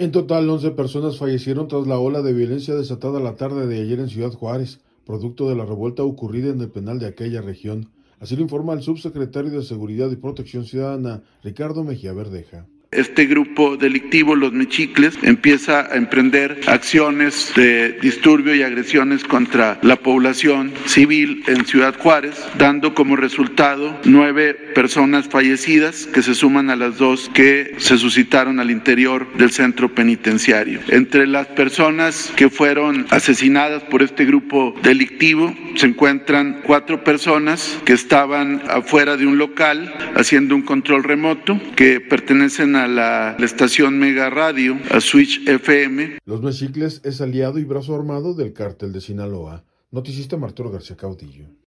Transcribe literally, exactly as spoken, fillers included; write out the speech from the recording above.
En total, once personas fallecieron tras la ola de violencia desatada la tarde de ayer en Ciudad Juárez, producto de la revuelta ocurrida en el penal de aquella región. Así lo informa el subsecretario de Seguridad y Protección Ciudadana, Ricardo Mejía Verdeja. Este grupo delictivo, los Mexicles, empieza a emprender acciones de disturbio y agresiones contra la población civil en Ciudad Juárez, dando como resultado nueve personas fallecidas que se suman a las dos que se suscitaron al interior del centro penitenciario. Entre las personas que fueron asesinadas por este grupo delictivo se encuentran cuatro personas que estaban afuera de un local haciendo un control remoto, que pertenecen a a la, la estación Mega Radio, a Switch F M. Los Mexicles es aliado y brazo armado del cártel de Sinaloa. Noticista Arturo García Caudillo.